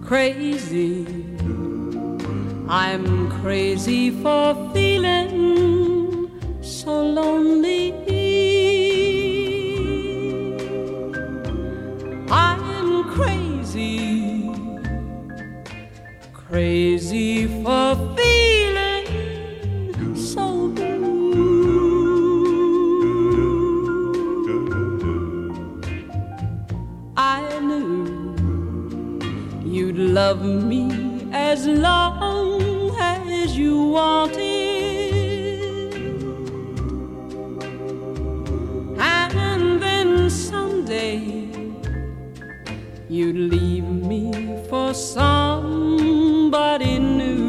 crazy. I'm crazy for feeling so lonely. I'm crazy, crazy for feeling so blue. I knew you'd love me as long as you wanted, and then someday you'd leave me for somebody new.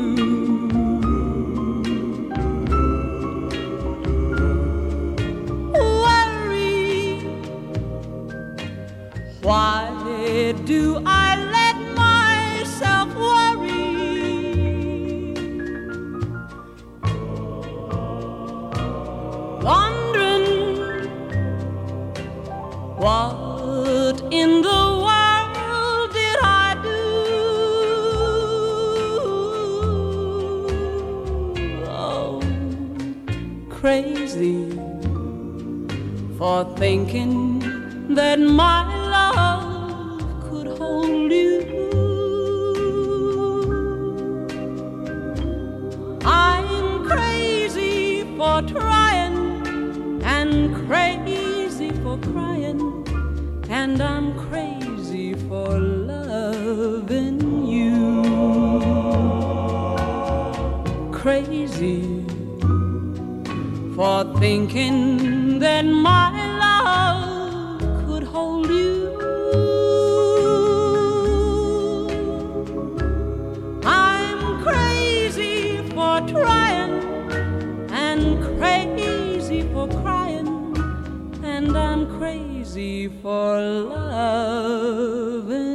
Worry, why do I let myself worry? Wondering what in the world did I do? Oh, crazy for thinking that my love could hold you. I'm crazy for trying and crazy for crying, and I'm crazy for loving you. Crazy for thinking that my love could hold you. I'm crazy for trying and crazy for crying, and I'm crazy for loving